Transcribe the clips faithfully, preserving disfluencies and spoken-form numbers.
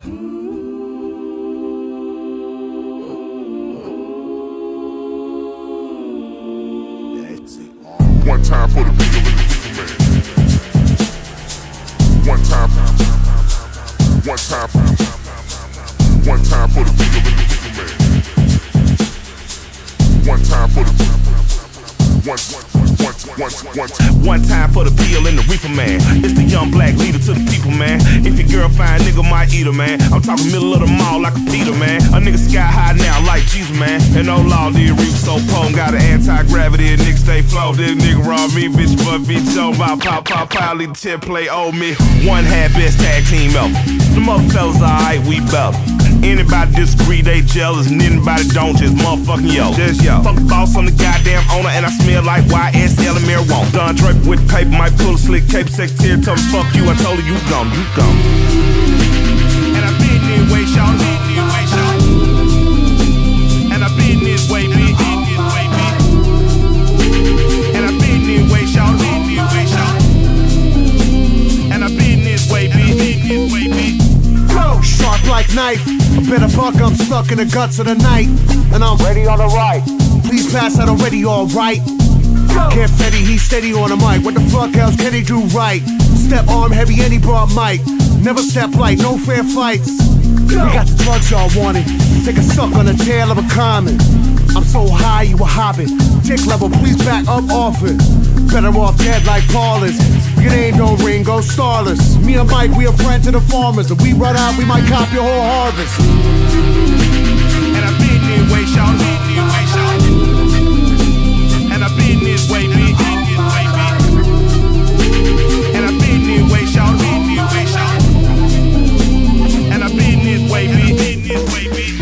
One time for the people in the reefer man. One time, one time, one time for the people in the reefer man. One time for the one, one, one, one, one, one time for the peel and the reefer man. It's the young black leader to the people, man. If your girl fine, nigga might eat her, man. I'm talking middle of the mall like a Peter, man. A nigga sky high now like Jesus, man. And no law, the reef so potent. Got an anti-gravity and nigga stay flow. This nigga rob me, bitch, but bitch, don't buy pop, pop, pop, lead the tip play, owe me. One half best tag team ever. The mother fellas alright, we better. Anybody disagree, they jealous, and anybody don't, just motherfucking yo. Just yo. Fuck the boss, I'm the goddamn owner, and I smell like Y S L and marijuana. Don Draper with paper, might pull a slick cape, secretary, tell me fuck you, I told her you gone, you gone. And I been this way, y'all, been this way, y'all. And I been this way, bitch, been this way, bitch. And I been this way, y'all, been this way, y'all. And I been this way, bitch, been this way, bitch. Sharp like knife, a bit of buck, I'm stuck in the guts of the night. And I'm ready on the right. Please pass that already, alright. Can't Fetty, he's steady on the mic. What the fuck else can he do right? Step arm heavy and he brought mic. Never step light, no fair fights. We got the drugs y'all wanted. Take a suck on the tail of a comet. I'm so high you a hobbit. Dick level, please back up off it. Better off dead like Paulus. Your name don't ring, go starless. Me and Mike, we are friends of the farmers. If we run out, we might cop your whole harvest. And I been this way, y'all, been this way, y'all. And I been this way, bitch, been this way, bitch. And I been this way, y'all, been this way, y'all. And I been this way, bitch, been this way, bitch.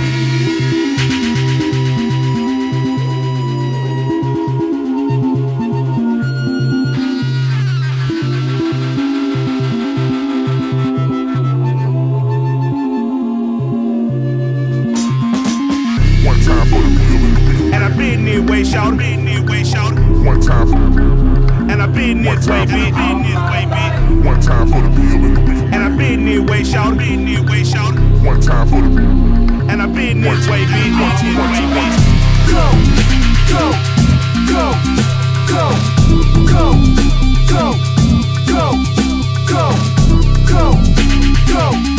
And I been this way, shout, been this way, shout. one time, and I been this way, bitch, been this way, bitch. one time for the people in the reefer man. And I been this way, shout, been this way, shout. One time for the and I been this way, bitch, been this way, bitch. Go, go, go, go, go, go, go, go, go, go.